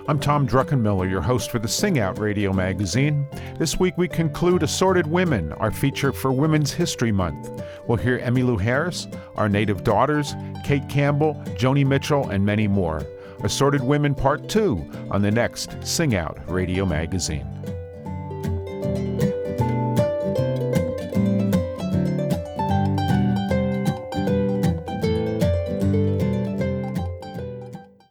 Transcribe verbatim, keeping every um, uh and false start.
I'm Tom Druckenmiller, your host for the Sing Out Radio magazine. This week we conclude Assorted Women, our feature for Women's History Month. We'll hear Emmylou Harris, Our Native Daughters, Kate Campbell, Joni Mitchell, and many more. Assorted Women Part two on the next Sing Out Radio magazine.